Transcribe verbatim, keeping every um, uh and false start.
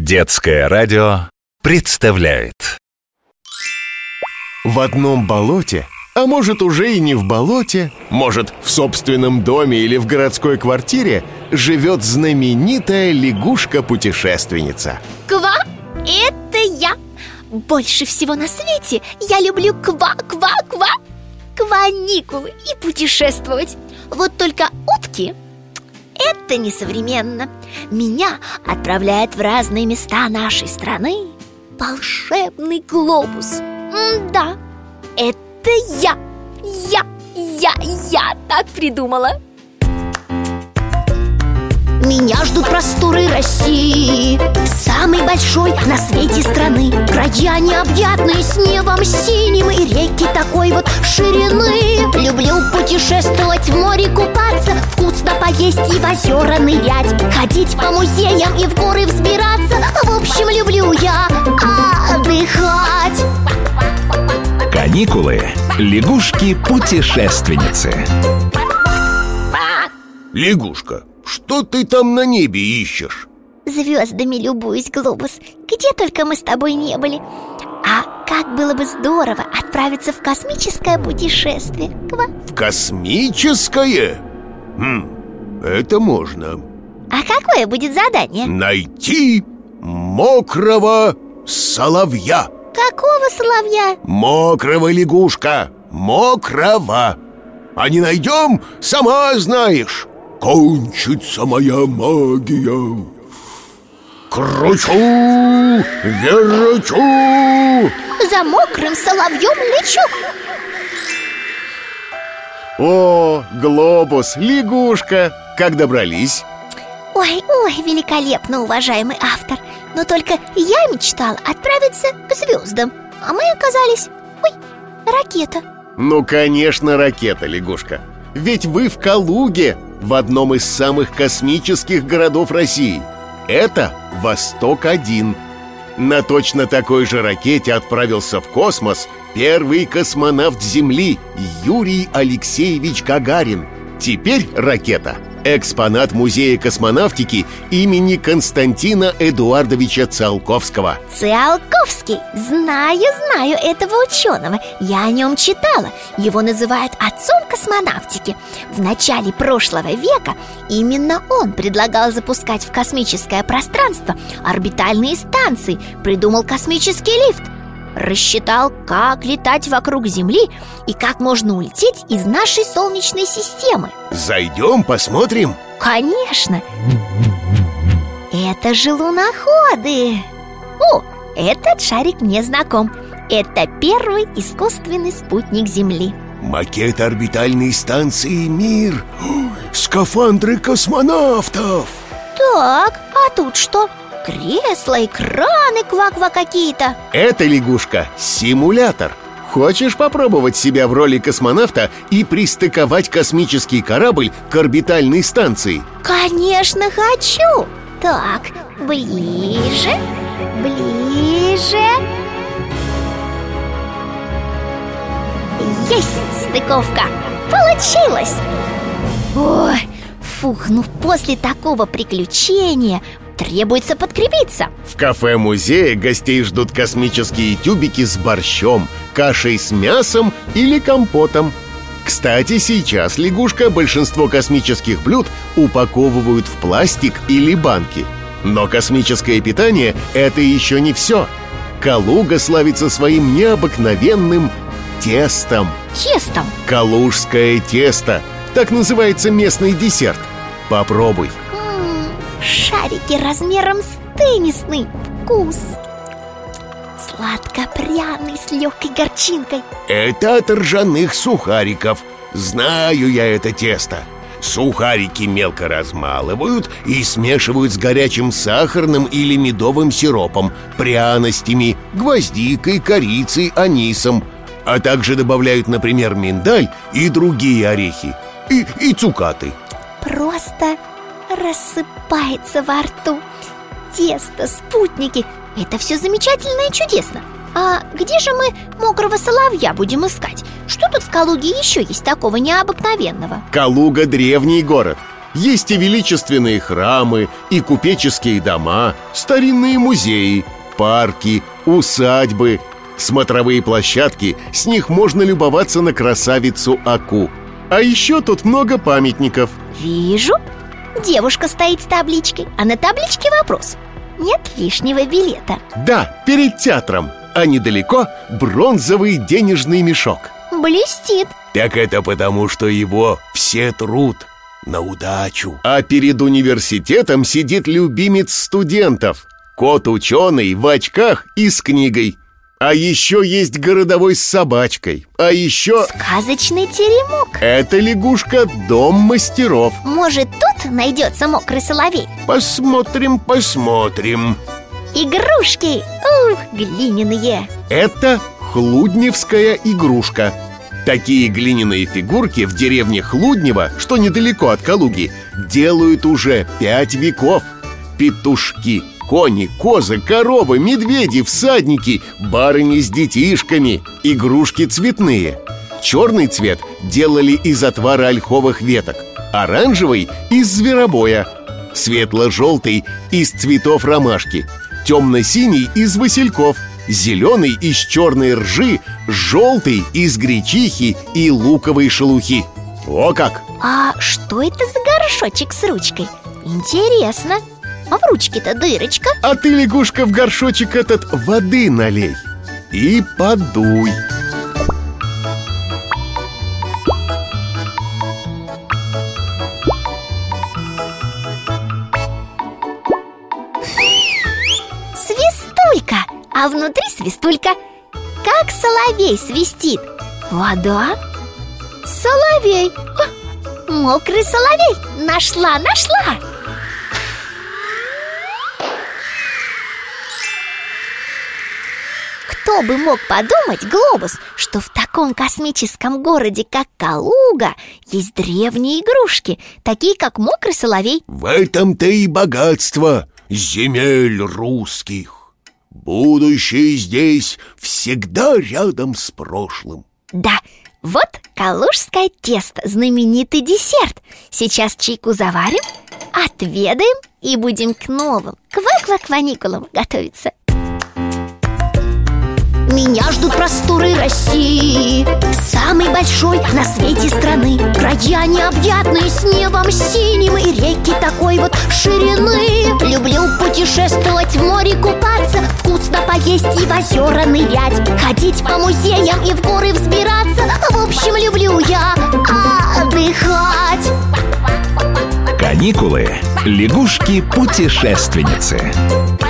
Детское радио представляет. В одном болоте, а может уже и не в болоте, может в собственном доме или в городской квартире, живет знаменитая лягушка-путешественница. Ква, это я! Больше всего на свете я люблю ква-ква-ква, каникулы и путешествовать. Вот только утки — это несовременно. Меня отправляет в разные места нашей страны волшебный глобус. М-да, это я, я, я, я так придумала. Меня ждут просторы России, самой большой на свете страны. Края необъятные с небом синим и реки такой вот ширины. Люблю путешествовать, в море купаться, вкусно поесть и в озера нырять, ходить по музеям и в горы взбираться. В общем, люблю я отдыхать. Каникулы. Лягушки-путешественницы. Лягушка, что ты там на небе ищешь? Звездами любуюсь, глобус. Где только мы с тобой не были. А как было бы здорово отправиться в космическое путешествие. Ква. В космическое? Хм, это можно. А какое будет задание? Найти мокрого соловья. Какого соловья? Мокрого, лягушка, мокрого. А не найдем, сама знаешь, кончится моя магия. Кручу, верчу. За мокрым соловьем лечу. О, глобус, лягушка, как добрались? Ой, ой, великолепно, уважаемый автор. Но только я мечтал отправиться к звездам, а мы оказались... Ой, ракета. Ну, конечно, ракета, лягушка. Ведь вы в Калуге, в одном из самых космических городов России. Это восток один. На точно такой же ракете отправился в космос первый космонавт Земли Юрий Алексеевич Гагарин. Теперь ракета — экспонат Музея космонавтики имени Константина Эдуардовича Циолковского. Циолковский. Знаю, знаю этого ученого. Я о нем читала. Его называют отцом космонавтики. В начале прошлого века именно он предлагал запускать в космическое пространство орбитальные станции, придумал космический лифт, рассчитал, как летать вокруг Земли и как можно улететь из нашей Солнечной системы. Зайдем, посмотрим? Конечно. Это же луноходы. О, этот шарик мне знаком. Это первый искусственный спутник Земли. Макет орбитальной станции «Мир». Скафандры космонавтов. Так, а тут что? Кресла, экраны, ква-ква какие-то. Это, лягушка, симулятор. Хочешь попробовать себя в роли космонавта и пристыковать космический корабль к орбитальной станции? Конечно, хочу. Так, ближе, ближе. Есть стыковка. Получилось. Ой, фух, ну после такого приключения требуется подкрепиться. В кафе-музее гостей ждут космические тюбики с борщом, кашей с мясом или компотом. Кстати, сейчас, лягушка, большинство космических блюд упаковывают в пластик или банки. Но космическое питание – это еще не все. Калуга славится своим необыкновенным тестом. Тестом? Калужское тесто. Так называется местный десерт. Попробуй. Шарики размером с теннисный. Вкус сладко-пряный, с легкой горчинкой. Это от ржаных сухариков. Знаю я это тесто. Сухарики мелко размалывают и смешивают с горячим сахарным или медовым сиропом, пряностями, гвоздикой, корицей, анисом. А также добавляют, например, миндаль и другие орехи. И, и цукаты. Просто рассыпается во рту. Тесто, спутники — это все замечательно и чудесно. А где же мы мокрого соловья будем искать? Что тут в Калуге еще есть такого необыкновенного? Калуга — древний город. Есть и величественные храмы, и купеческие дома, старинные музеи, парки, усадьбы, смотровые площадки. С них можно любоваться на красавицу Аку. А еще тут много памятников. Вижу. Девушка стоит с табличкой, а на табличке вопрос: нет лишнего билета? Да, перед театром, а недалеко бронзовый денежный мешок. Блестит. Так это потому, что его все трут на удачу. А перед университетом сидит любимец студентов, кот-ученый в очках и с книгой. А еще есть городовой с собачкой. А еще... сказочный теремок. Это лягушка дом мастеров. Может, тут найдется мокрый соловей? Посмотрим, посмотрим. Игрушки, ух, глиняные. Это хлудневская игрушка. Такие глиняные фигурки в деревне Хлуднево, что недалеко от Калуги, делают уже пять веков. Петушки, кони, козы, коровы, медведи, всадники, барыни с детишками. Игрушки цветные. Черный цвет делали из отвара ольховых веток, оранжевый – из зверобоя, светло-желтый – из цветов ромашки, темно-синий – из васильков, зеленый – из черной ржи, желтый – из гречихи и луковой шелухи. О как! А что это за горшочек с ручкой? Интересно. А в ручке-то дырочка. А ты, лягушка, в горшочек этот воды налей и подуй. Свистулька, а внутри свистулька. Как соловей свистит. Вода. Соловей. О, мокрый соловей. Нашла, нашла. Кто бы мог подумать, Глобус, что в таком космическом городе, как Калуга, есть древние игрушки, такие как мокрый соловей. В этом-то и богатство земель русских. Будущее здесь всегда рядом с прошлым. Да, вот калужское тесто, знаменитый десерт. Сейчас чайку заварим, отведаем и будем к новым ква-ква-кваникулам готовиться. Меня ждут просторы России, самой большой на свете страны. Края необъятные с небом синим и реки такой вот ширины. Люблю путешествовать, в море купаться, вкусно поесть и в озера нырять, ходить по музеям и в горы взбираться. В общем, люблю я отдыхать. Каникулы. Лягушки-путешественницы.